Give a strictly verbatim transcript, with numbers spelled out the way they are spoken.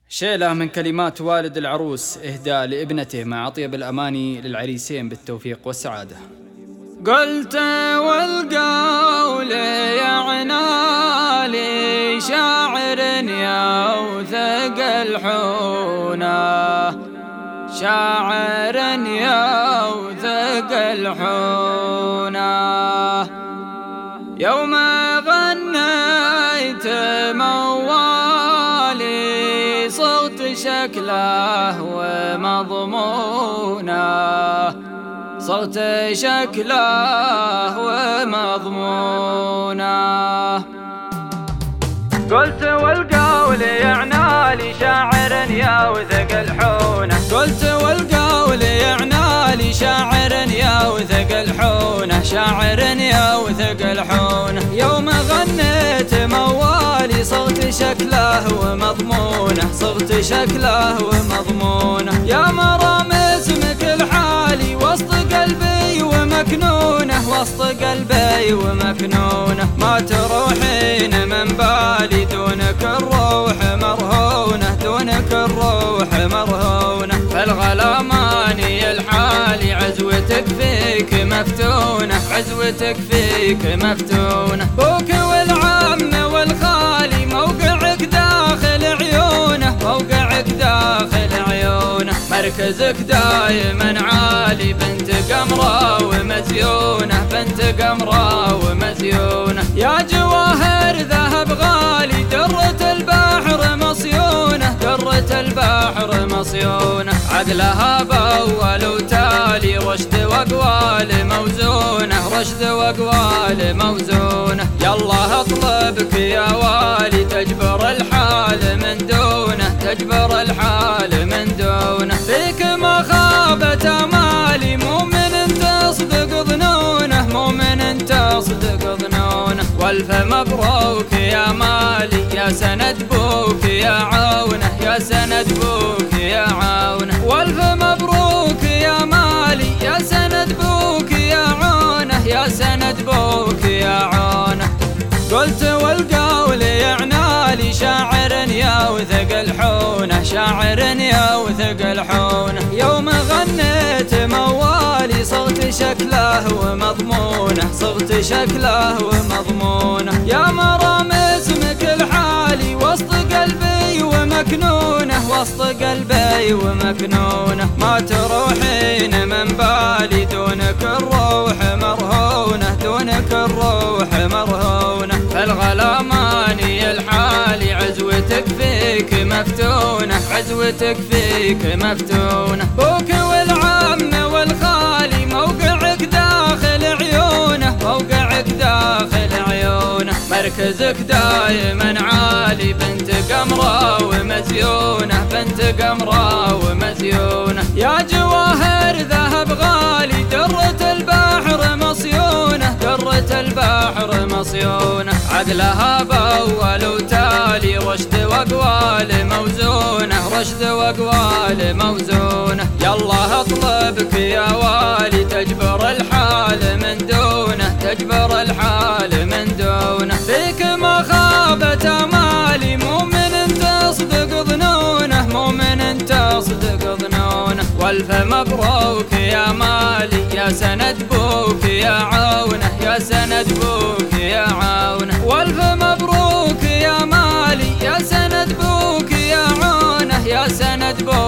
شيلة من كلمات والد العروس إهداء لابنته مع أطيب الأماني للعريسين بالتوفيق والسعادة. قلت والقول يعنالي شاعر يوثق الحونة، شاعر يوثق الحونة. يوم غنيت موالي صوت شكله ومضمونه، صوت شكله ومضمونه. قلت والقول يعنالي شاعر يوثق الحونة، قلت والقول يعنالي شاعر يوثق الحونة، شاعر يوثق الحونة. يوم غنيت موالي صوت شكله ومضمونه، صوت شكله ومضمونه. يا مرام اسمك الحالي وسط قلبي ومكنونه، وسط قلبي ومكنونه. ما تروحين من بالي دونك الروح مرهونة، دونك الروح مرهونة. فالغلاماني الحالي عزوتك فيك مفتونة، عزوتك فيك مفتونة. بوك والعم والخالي موقعك داخل عيونه، موقعك داخل عيونه. مركزك دايما عالي بنت قمرة ومزيونة، بنت قمرة ومزيونة. يا جواهر ذهب غالي درة البحر مصيونة، درة البحر مصيونة. عدلها بأول وتالي رشد وأقوال موزونة، رشد وأقوال موزونة. يالله اطلبك يا والي تجبر الحال من دونه، تجبر الحال من دونه. فيك ما خابت امالي مؤمن تصدق ظنونه، مؤمن تصدق ظنونه. والف مبروك يا مالي يا سند بوك يا عونه، يا سند بوك يا عونه. والف مبروك يا مالي يا سند بوك يا عونه، يا سند بوك يا عونه. قلت والقول يعنالي شاعر يوثق الحونة، شاعر يوثق الحونة. يوم غنيت موالي صوت شكله ومضمونه، صوت شكله ومضمونه. يا مرام اسمك الحالي وسط قلبي ومكنونه، وسط قلبي ومكنونه. ما تروحين من بالي دونك الروح مرهونة، دونك الروح مرهونة. فالغلاماني الحالي عزوتك فيك مفتونة، عزوتك فيك مفتونة. بوك والعم والخالي موقعك داخل عيونه، موقعك داخل عيونه. مركزك دايما عالي بنت قمرة ومزيونة، بنت قمرة ومزيونة. يا جواهر ذهب غالي درة البحر مصيونة، درة البحر مصيونة. عدلها بأول وتالي رشد وأقوال موزونة، رشد وأقوال موزونة. يالله اطلبك يا والي تجبر الحال من دونه، تجبر الحال من دونه. فيك ما خابت امالي مؤمن تصدق ظنونه، مؤمن تصدق ظنونه. والف مبروك يا مالي يا سند بوك يا عونه، يا سند بوك يا عونه. والف مبروك يا مالي يا سند بوك يا عونه، يا سند بوك